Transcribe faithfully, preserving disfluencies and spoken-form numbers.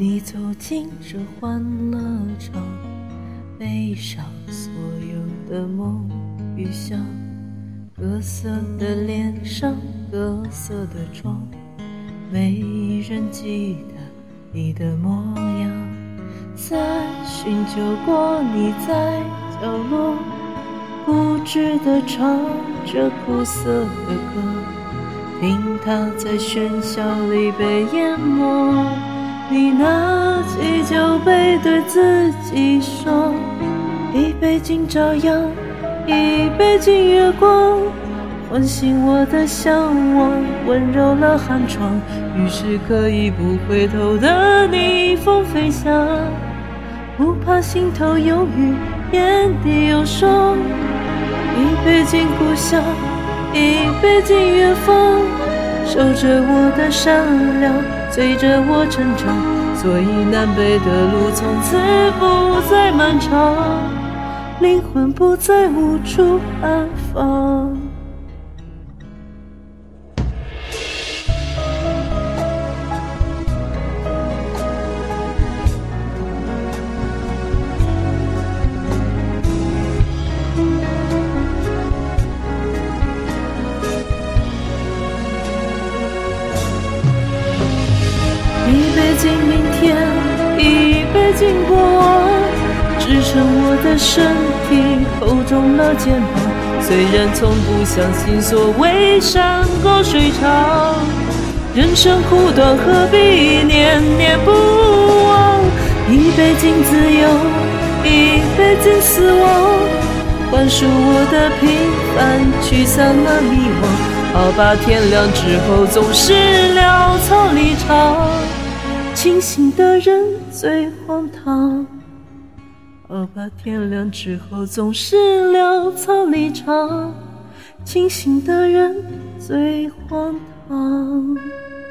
你走进这欢乐场，背上所有的梦与想，各色的脸上，各色的妆，没人记得你的模样。在寻求过你在角落固执地唱着苦涩的歌，听它在喧嚣里被淹没。你拿起酒杯对自己说，一杯敬朝阳，一杯敬月光，唤醒我的向往，温柔了寒窗，于是可以不回头的逆风飞翔，不怕心头有雨，眼底有霜。一杯敬故乡，一杯敬远方，守着我的善良，醉着我成长，所以南北的路从此不再漫长，灵魂不再无处安放。一杯敬明天，一杯敬过往，支撑我的身体，厚重了肩膀。虽然从不相信所谓山高水长，人生苦短，何必念念不忘。一杯敬自由，一杯敬死亡，宽恕我的平凡，驱散了迷惘。好吧，天亮之后总是潦草离场，清醒的人最荒唐。好吧，天亮之后总是潦草离场，清醒的人最荒唐。